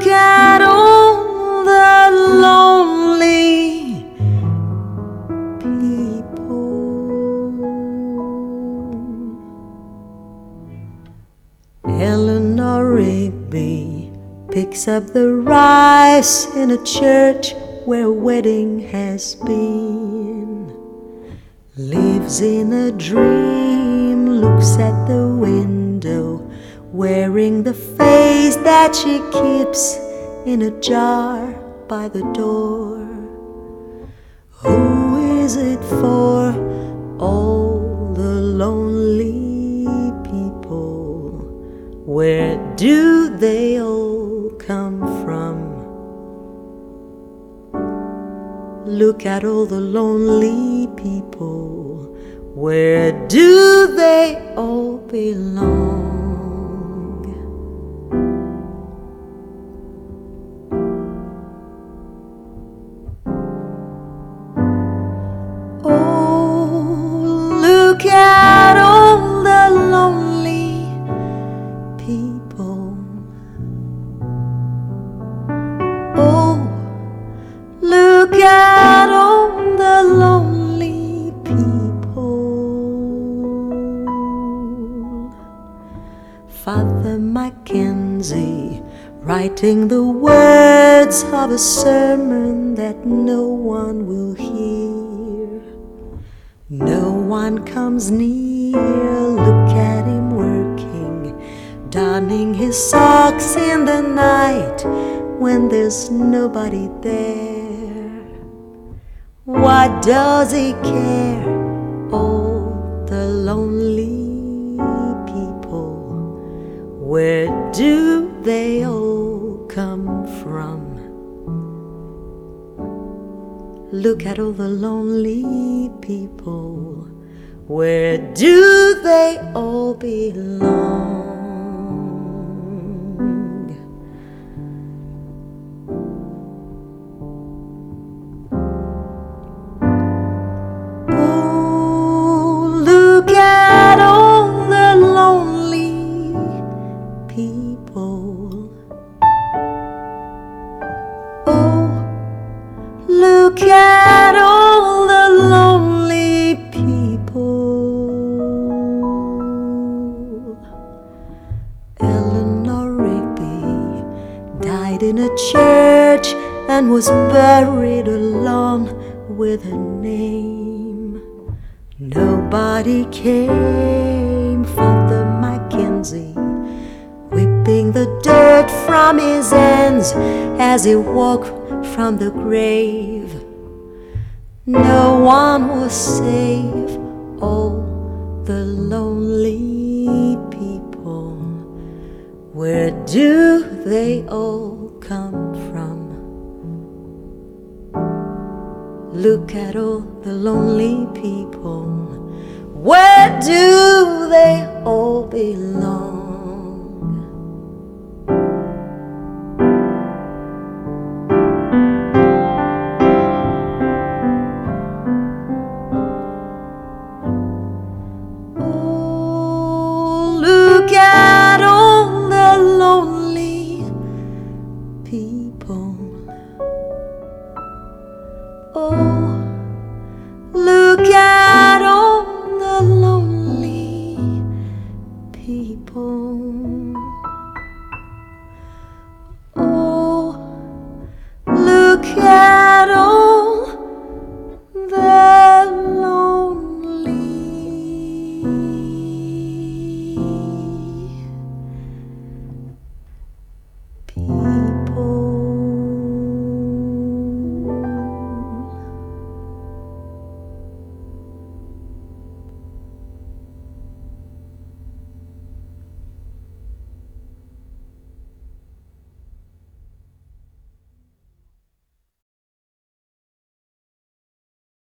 Look at all the lonely people. Eleanor Rigby picks up the rice in a church where a wedding has been. Lives in a dream, looks at the window, wearing the face that she keeps in a jar by the door. Who is it for? All the lonely people. Where do they all come from? Look at all the lonely people. Where do they all belong? Look at all the lonely people. Oh, look at all the lonely people. Father Mackenzie, writing the words of a sermon that no one will hear. No one comes near, look at him working, donning his socks in the night when there's nobody there. What does he care? All the lonely people. Where do they all come from? Look at all the lonely people. Where do they all belong? Oh, look at all the lonely people. Oh, look at all the lonely people. Eleanor Rigby died in a church and was buried along with her name. Nobody came. Father Mackenzie, whipping the dirt from his hands as he walked from the grave. No one was safe. All the lonely people. Where do they all come from? Look at all the lonely people. Where do they all belong? Look at all the lonely people. Oh, look at all the lonely people.